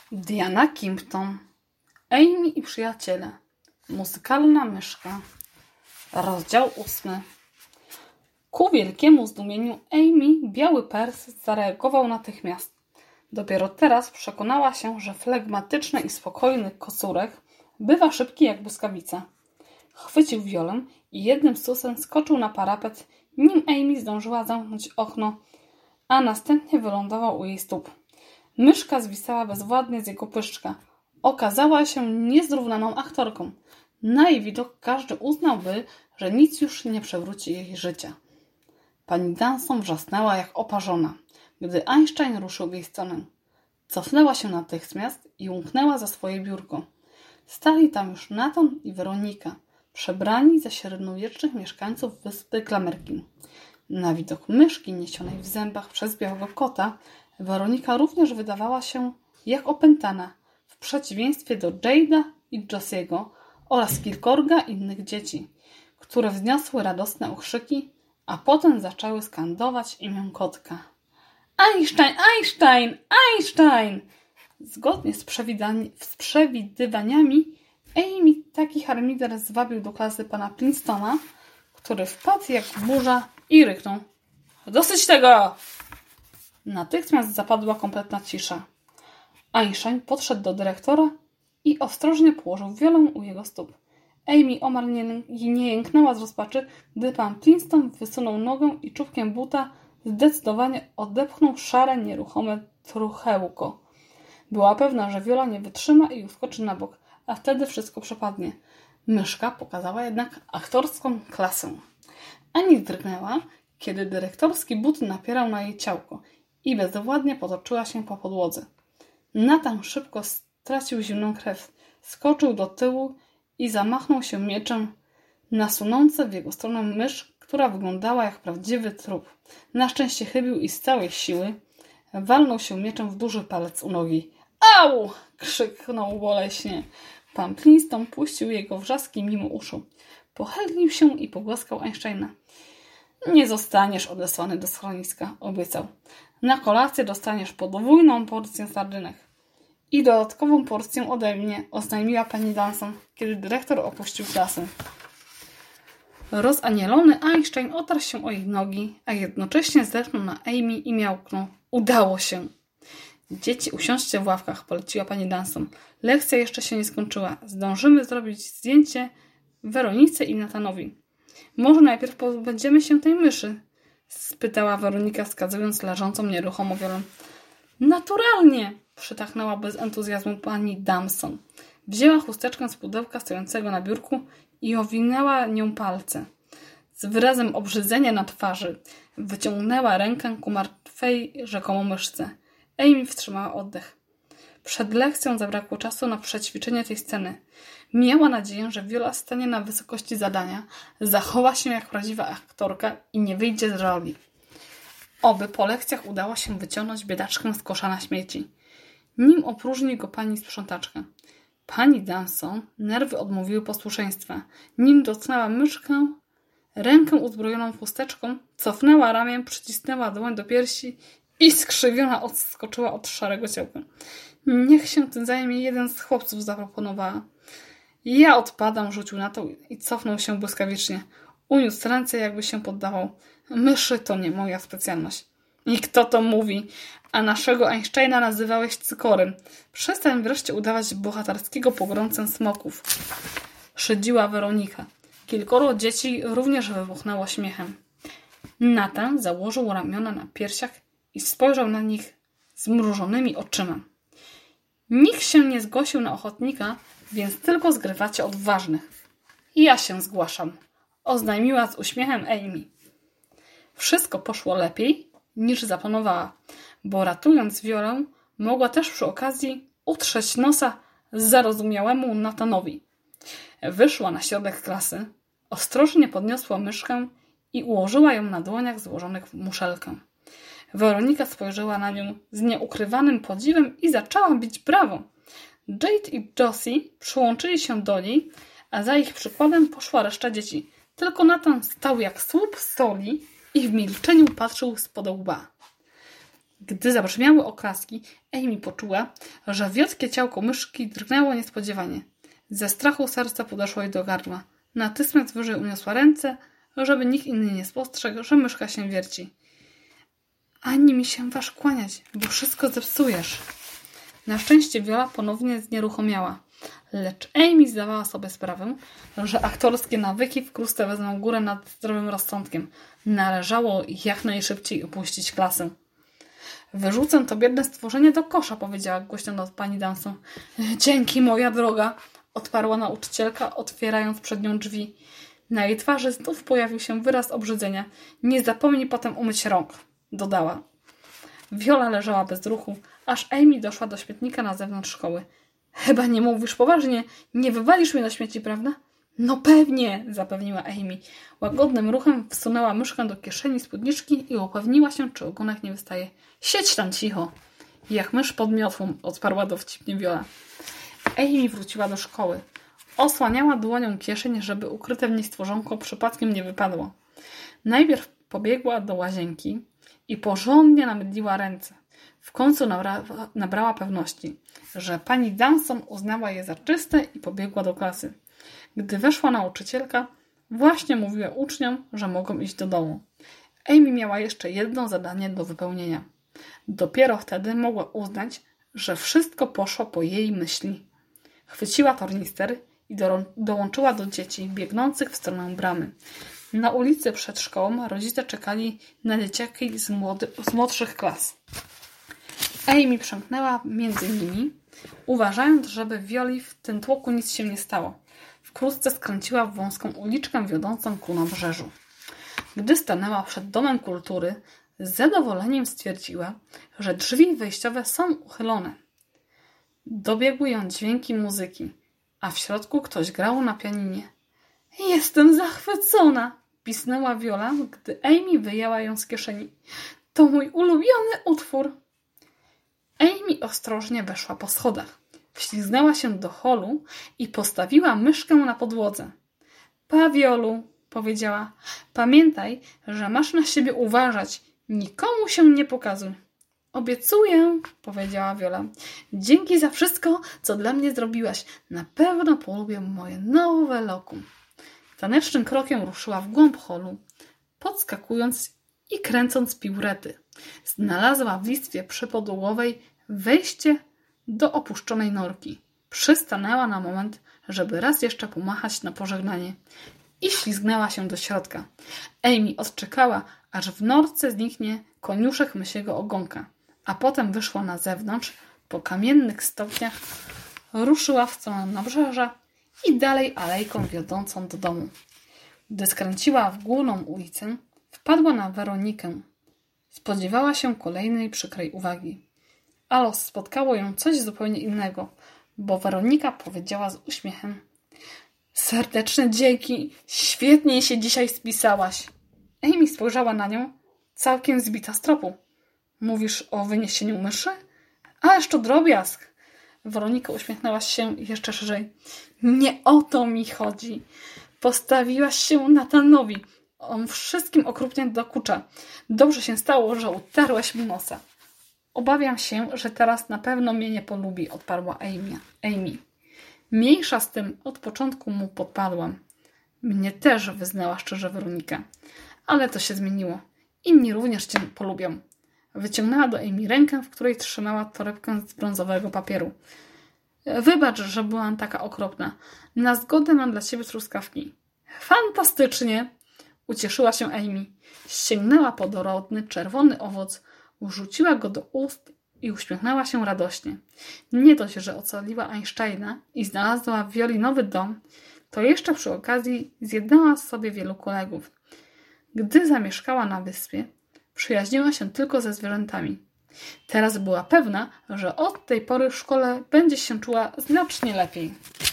Diana Kimpton, Amy i przyjaciele. Muzykalna myszka. Rozdział 8. Ku wielkiemu zdumieniu Amy biały pers zareagował natychmiast. Dopiero teraz przekonała się, że flegmatyczny i spokojny kocurek bywa szybki jak błyskawica. Chwycił wiolę i jednym susem skoczył na parapet, nim Amy zdążyła zamknąć okno, a następnie wylądował u jej stóp. Myszka zwisała bezwładnie z jego pyszczka. Okazała się niezrównaną aktorką. Na jej widok każdy uznałby, że nic już nie przewróci jej życia. Pani Danson wrzasnęła jak oparzona, gdy Einstein ruszył w jej stronę. Cofnęła się natychmiast i umknęła za swoje biurko. Stali tam już Nathan i Weronika, przebrani za średniowiecznych mieszkańców wyspy Klamerkin. Na widok myszki niesionej w zębach przez białego kota, Weronika również wydawała się jak opętana, w przeciwieństwie do Jade'a i Josiego oraz kilkorga innych dzieci, które wzniosły radosne okrzyki, a potem zaczęły skandować imię kotka. Einstein! Einstein! Einstein! Zgodnie z przewidywaniami, Amy taki harmider zwabił do klasy pana Prinstona, który wpadł jak burza i ryknął. Dosyć tego! Natychmiast zapadła kompletna cisza. Einstein podszedł do dyrektora i ostrożnie położył wiolę u jego stóp. Amy omal nie jęknęła z rozpaczy, gdy pan Princeton wysunął nogę i czubkiem buta zdecydowanie odepchnął szare, nieruchome truchełko. Była pewna, że wiola nie wytrzyma i uskoczy na bok, a wtedy wszystko przepadnie. Myszka pokazała jednak aktorską klasę. Ani drgnęła, kiedy dyrektorski but napierał na jej ciałko i bezwładnie potoczyła się po podłodze. Nathan szybko stracił zimną krew, skoczył do tyłu i zamachnął się mieczem na sunące w jego stronę mysz, która wyglądała jak prawdziwy trup. Na szczęście chybił i z całej siły walnął się mieczem w duży palec u nogi. Au! Krzyknął boleśnie. Pan Princeton puścił jego wrzaski mimo uszu. Pochylił się i pogłaskał Einsteina. Nie zostaniesz odesłany do schroniska, obiecał. Na kolację dostaniesz podwójną porcję sardynek. I dodatkową porcję ode mnie, oznajmiła pani Danson, kiedy dyrektor opuścił klasę. Rozanielony Einstein otarł się o jej nogi, a jednocześnie zerknął na Amy i miałknął. Udało się! Dzieci, usiądźcie w ławkach, poleciła pani Danson. Lekcja jeszcze się nie skończyła. Zdążymy zrobić zdjęcie Weronice i Nathanowi. Może najpierw pozbędziemy się tej myszy? Spytała Weronika, wskazując leżącą nieruchomo wiolę. Naturalnie! Przytaknęła bez entuzjazmu pani Damson. Wzięła chusteczkę z pudełka stojącego na biurku i owinęła nią palce. Z wyrazem obrzydzenia na twarzy wyciągnęła rękę ku martwej rzekomo myszce. Amy wstrzymała oddech. Przed lekcją zabrakło czasu na przećwiczenie tej sceny. Miała nadzieję, że Viola stanie na wysokości zadania, zachowa się jak prawdziwa aktorka i nie wyjdzie z roli. Oby po lekcjach udało się wyciągnąć biedaczkę z kosza na śmieci. Nim opróżni go pani sprzątaczka. Pani Danson nerwy odmówiły posłuszeństwa. Nim dotknęła myszkę, rękę uzbrojoną chusteczką, cofnęła ramię, przycisnęła dłoń do piersi i skrzywiona odskoczyła od szarego ciałka. Niech się tym zajmie jeden z chłopców, zaproponowała. Ja odpadam, rzucił na to i cofnął się błyskawicznie. Uniósł ręce, jakby się poddawał. Myszy to nie moja specjalność. I kto to mówi? A naszego Einsteina nazywałeś cykorem. Przestań wreszcie udawać bohaterskiego pogromcę smoków. Szydziła Weronika. Kilkoro dzieci również wybuchnęło śmiechem. Nathan założył ramiona na piersiach i spojrzał na nich zmrużonymi oczyma. Nikt się nie zgłosił na ochotnika, więc tylko zgrywacie odważnych. Ja się zgłaszam, oznajmiła z uśmiechem Amy. Wszystko poszło lepiej niż zaplanowała, bo ratując Violę, mogła też przy okazji utrzeć nosa zarozumiałemu Nathanowi. Wyszła na środek klasy, ostrożnie podniosła myszkę i ułożyła ją na dłoniach złożonych w muszelkę. Weronika spojrzała na nią z nieukrywanym podziwem i zaczęła bić brawo. Jade i Josie przyłączyli się do niej, a za ich przykładem poszła reszta dzieci. Tylko Nathan stał jak słup soli i w milczeniu patrzył spod łba. Gdy zabrzmiały oklaski, Amy poczuła, że wiotkie ciałko myszki drgnęło niespodziewanie. Ze strachu serce podeszło jej do gardła. Natychmiast wyżej uniosła ręce, żeby nikt inny nie spostrzegł, że myszka się wierci. Ani mi się waż kłaniać, bo wszystko zepsujesz. Na szczęście Viola ponownie znieruchomiała, lecz Amy zdawała sobie sprawę, że aktorskie nawyki wkrótce wezmą górę nad zdrowym rozsądkiem. Należało jak najszybciej opuścić klasę. Wyrzucę to biedne stworzenie do kosza, powiedziała głośno do pani Danson. Dzięki, moja droga, odparła nauczycielka, otwierając przed nią drzwi. Na jej twarzy znów pojawił się wyraz obrzydzenia. Nie zapomnij potem umyć rąk, dodała. Viola leżała bez ruchu, aż Amy doszła do śmietnika na zewnątrz szkoły. Chyba nie mówisz poważnie, nie wywalisz mnie na śmieci, prawda? No pewnie, zapewniła Amy. Łagodnym ruchem wsunęła myszkę do kieszeni spódniczki i upewniła się, czy ogonek nie wystaje. Siedź tam cicho! Jak mysz pod miotłą, odparła dowcipnie Viola. Amy wróciła do szkoły. Osłaniała dłonią kieszeń, żeby ukryte w niej stworzonko przypadkiem nie wypadło. Najpierw pobiegła do łazienki i porządnie namydliła ręce. W końcu nabrała pewności, że pani Danson uznała je za czyste i pobiegła do klasy. Gdy weszła nauczycielka, właśnie mówiła uczniom, że mogą iść do domu. Amy miała jeszcze jedno zadanie do wypełnienia. Dopiero wtedy mogła uznać, że wszystko poszło po jej myśli. Chwyciła tornister i dołączyła do dzieci biegnących w stronę bramy. Na ulicy przed szkołą rodzice czekali na dzieciaki z młodszych klas. Amy przemknęła między nimi, uważając, żeby Violi w tym tłoku nic się nie stało. Wkrótce skręciła w wąską uliczkę wiodącą ku nabrzeżu. Gdy stanęła przed domem kultury, z zadowoleniem stwierdziła, że drzwi wejściowe są uchylone. Dobiegły ją dźwięki muzyki, a w środku ktoś grał na pianinie. Jestem zachwycona, pisnęła Viola, gdy Amy wyjęła ją z kieszeni. To mój ulubiony utwór. Amy ostrożnie weszła po schodach. Wślizgnęła się do holu i postawiła myszkę na podłodze. Pa, Violu, powiedziała, pamiętaj, że masz na siebie uważać. Nikomu się nie pokazuj. Obiecuję, powiedziała Viola. Dzięki za wszystko, co dla mnie zrobiłaś. Na pewno polubię moje nowe lokum. Tanecznym krokiem ruszyła w głąb holu, podskakując i kręcąc piłrety. Znalazła w listwie przypodłogowej wejście do opuszczonej norki. Przystanęła na moment, żeby raz jeszcze pomachać na pożegnanie i ślizgnęła się do środka. Amy odczekała, aż w norce zniknie koniuszek mysiego ogonka, a potem wyszła na zewnątrz, po kamiennych stopniach, ruszyła w stronę nabrzeża i dalej alejką wiodącą do domu. Gdy skręciła w główną ulicę, wpadła na Weronikę. Spodziewała się kolejnej przykrej uwagi. Ale spotkało ją coś zupełnie innego, bo Weronika powiedziała z uśmiechem: serdeczne dzięki, świetnie się dzisiaj spisałaś. Amy spojrzała na nią, całkiem zbita z tropu. Mówisz o wyniesieniu myszy? Ależ to drobiazg. Weronika uśmiechnęła się jeszcze szerzej. Nie o to mi chodzi. Postawiłaś się Natanowi. On wszystkim okrutnie dokucza. Dobrze się stało, że utarłaś mu nosa. Obawiam się, że teraz na pewno mnie nie polubi, odparła Amy. Mniejsza z tym, od początku mu podpadłam. Mnie też, wyznała szczerze Weronika. Ale to się zmieniło. Inni również cię polubią. Wyciągnęła do Amy rękę, w której trzymała torebkę z brązowego papieru. Wybacz, że byłam taka okropna. Na zgodę mam dla ciebie truskawki. Fantastycznie! Ucieszyła się Amy. Sięgnęła po dorodny, czerwony owoc, wrzuciła go do ust i uśmiechnęła się radośnie. Nie dość, że ocaliła Einsteina i znalazła w Violi nowy dom, to jeszcze przy okazji zjednała sobie wielu kolegów. Gdy zamieszkała na wyspie, przyjaźniła się tylko ze zwierzętami. Teraz była pewna, że od tej pory w szkole będzie się czuła znacznie lepiej.